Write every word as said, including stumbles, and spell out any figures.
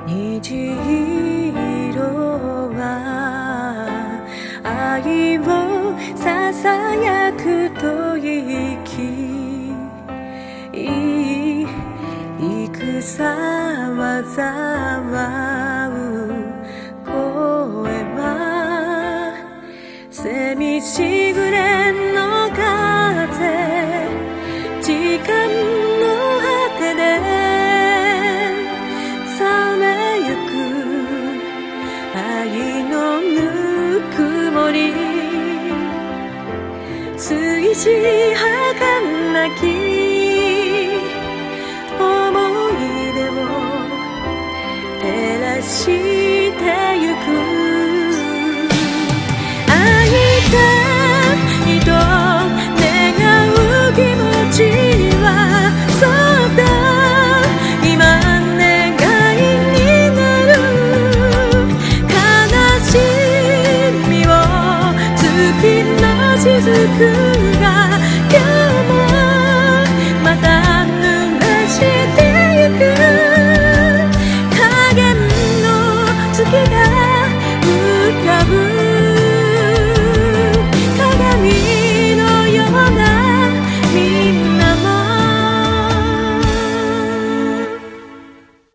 虹色は愛をささやく吐息、戦はざわう声は蝉しぐれの風、時間の果てで冷めゆく愛のぬくもり、水死儚き照らしてゆく、会いたいと願う気持ちはそっと今願いになる、悲しみを月の雫が